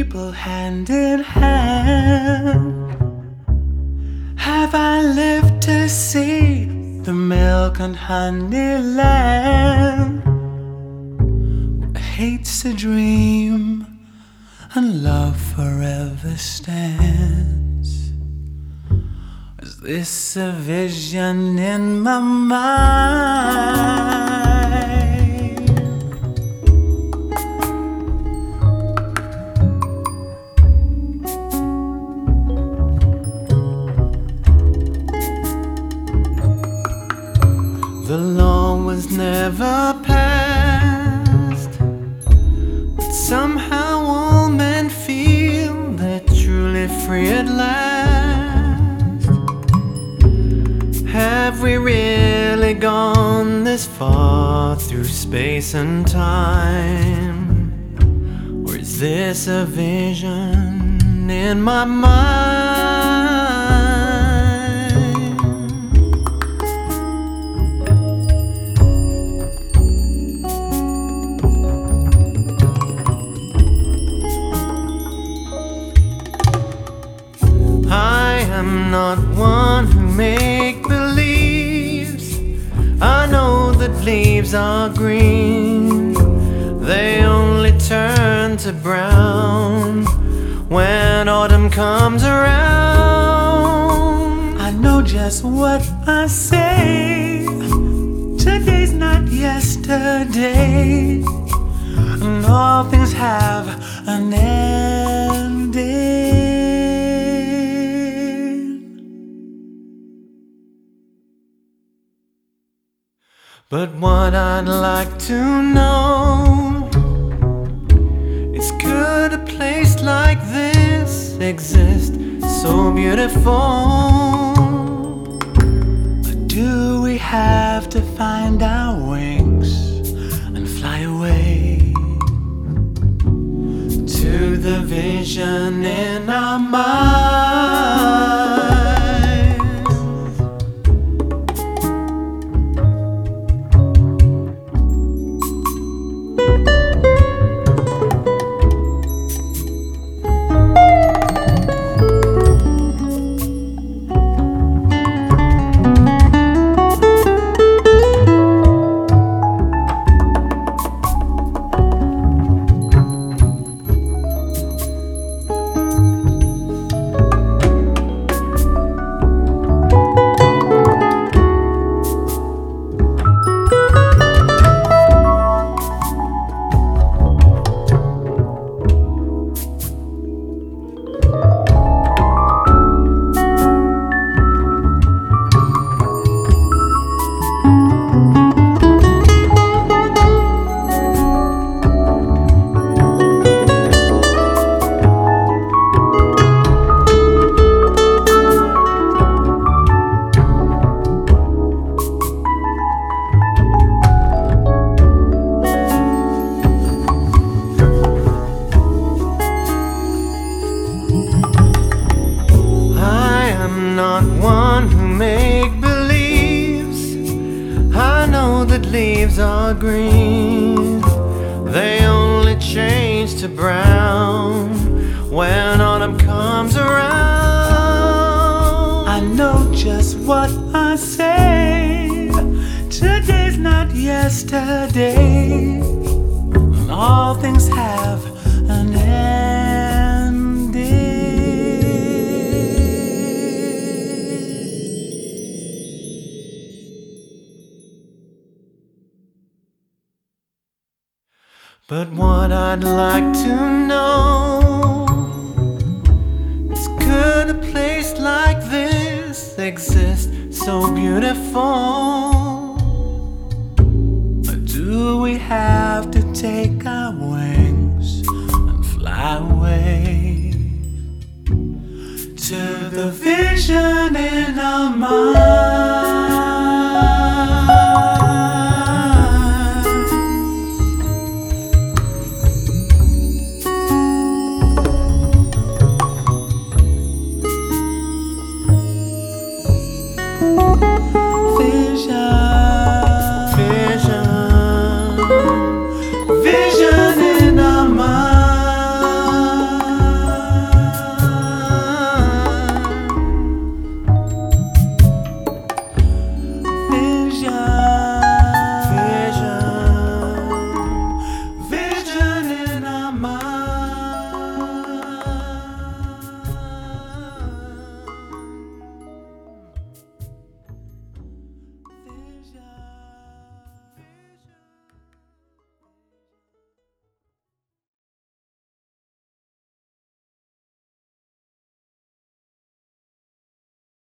people hand in hand. Have I lived to see the milk and honey land? Hate's a dream and love forever stands. Is this a vision in my mind? The law was never passed, but somehow all men feel they're truly free at last. Have we really gone this far through space and time? Or is this a vision in my mind? I'm not one who make-believes. I know that leaves are green. They only turn to brown when autumn comes around. I know just what I say. Today's not yesterday, and all things have an ending. But what I'd like to know is, could a place like this exist so beautiful? Or do we have to find our wings and fly away to the vision in our minds? Not one who make-believes. I know that leaves are green. They only change to brown when autumn comes around. I know just what I say. Today's not yesterday, and all things have an ending. But what I'd like to know is, could a place like this exist so beautiful? Or do we have to take our way